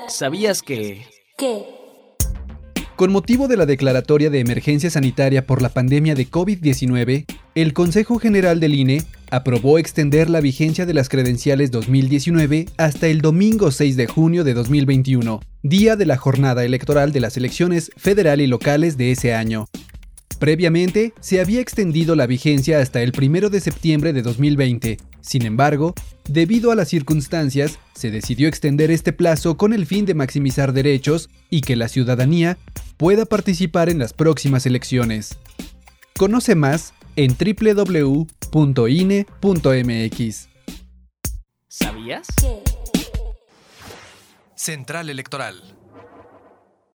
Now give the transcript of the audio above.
¿Sabías que? ¿Qué? Con motivo de la declaratoria de emergencia sanitaria por la pandemia de COVID-19, el Consejo General del INE aprobó extender la vigencia de las credenciales 2019 hasta el domingo 6 de junio de 2021, día de la jornada electoral de las elecciones federal y locales de ese año. Previamente, se había extendido la vigencia hasta el 1 de septiembre de 2020. Sin embargo, debido a las circunstancias, se decidió extender este plazo con el fin de maximizar derechos y que la ciudadanía pueda participar en las próximas elecciones. Conoce más en www.ine.mx. ¿Sabías? ¿Qué? Central Electoral.